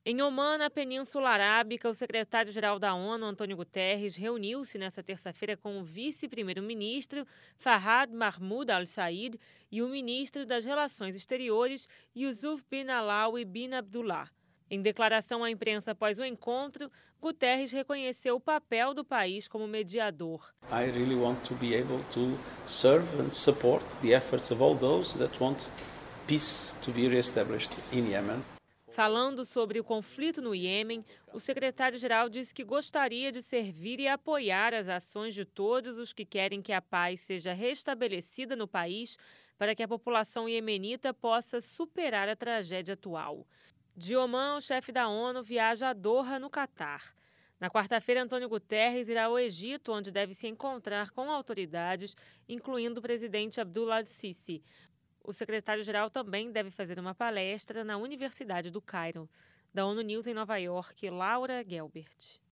Em Omã, na Península Arábica, o secretário-geral da ONU, Antônio Guterres, reuniu-se nesta terça-feira com o vice-primeiro-ministro Fahad Mahmoud al-Said e o ministro das Relações Exteriores, Yusuf bin Alawi bin Abdullah. Em declaração à imprensa após o encontro, Guterres reconheceu o papel do país como mediador. I really want to be able to serve and support the efforts of all those that want peace to be reestablished in Yemen. Falando sobre o conflito no Iêmen, o secretário-geral disse que gostaria de servir e apoiar as ações de todos os que querem que a paz seja restabelecida no país para que a população iemenita possa superar a tragédia atual. De Omã, o chefe da ONU viaja a Doha, no Catar. Na quarta-feira, Antônio Guterres irá ao Egito, onde deve se encontrar com autoridades, incluindo o presidente Abdullah al-Sisi. O secretário-geral também deve fazer uma palestra na Universidade do Cairo. Da ONU News em Nova York, Laura Gelbert.